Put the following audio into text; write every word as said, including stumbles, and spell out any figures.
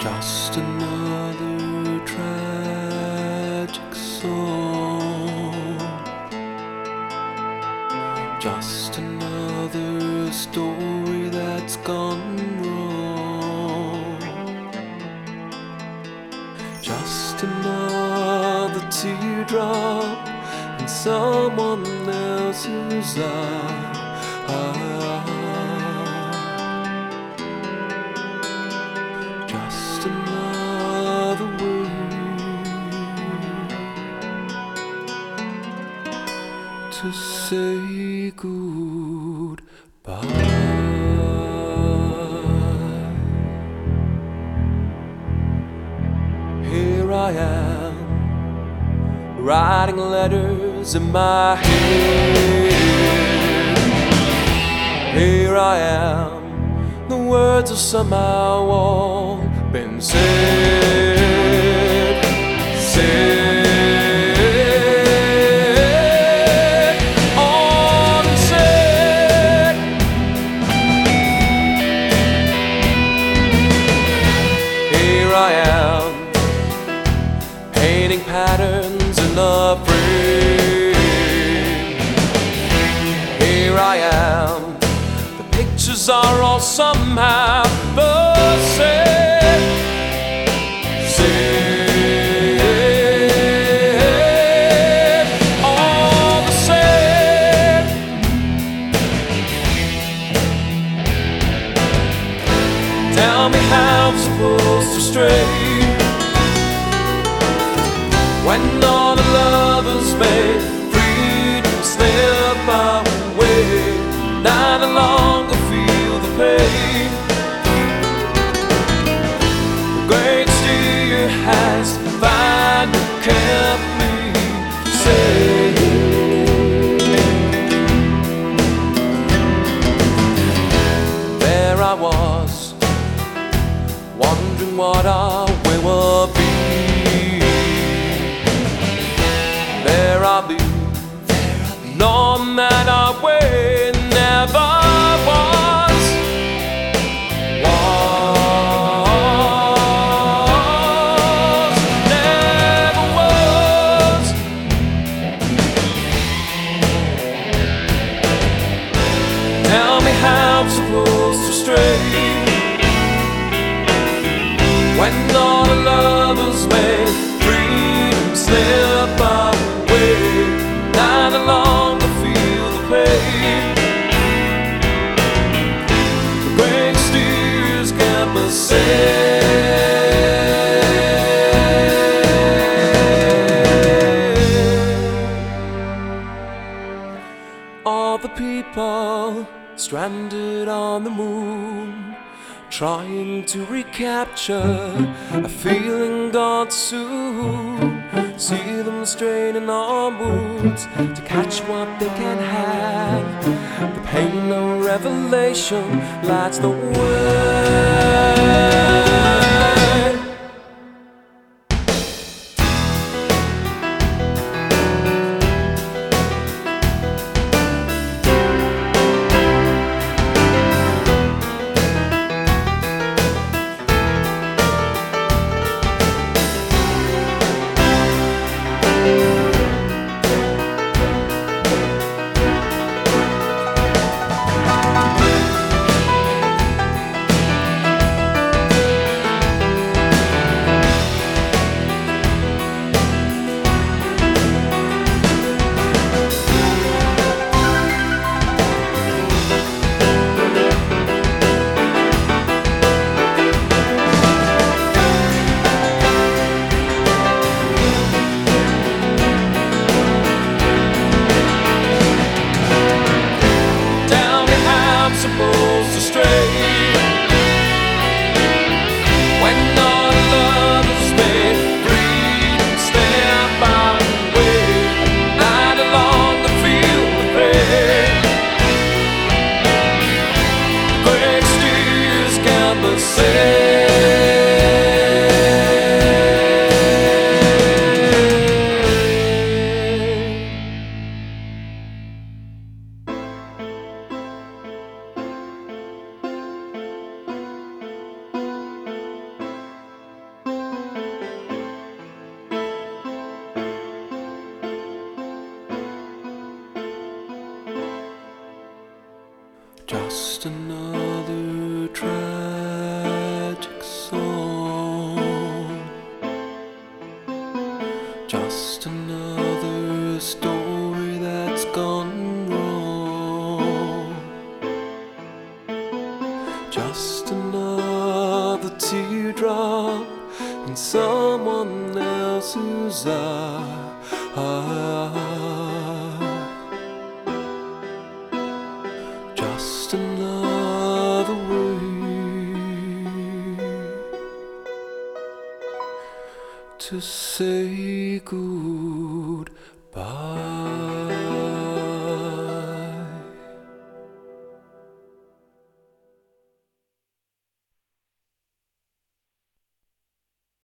Just another tragic song, just another story that's gone wrong, just another teardrop in someone else's eye. Just another word to say goodbye. Here I am, writing letters in my head. Here I am, the words have somehow all been said, said, all been said. Here I am, painting patterns in the frame. Here I am, the pictures are all somehow the same, same, all the same. Tell me how I'm supposed to stray when all the lovers made freedom slip away. I no longer feel the pain. The great steer has finally kept me safe. There I was, wondering what our way will be. There I'll be, knowing that our way never was, was, never was. Tell me how I'm supposed to stray when all the lovers made freedom slip away. I no longer feel the pain. The great steers kept me safe. All the people stranded on the moon, trying to recapture a feeling gone soon. See them straining on wounds to catch what they can have. The pain of revelation lights the way. Supposed to stray when all the lovers made freedom step away. I no longer feel the pain. Great steers kept me safe. Just another tragic song, just another story that's gone wrong, just another teardrop in someone else's eye. Just another way to say goodbye.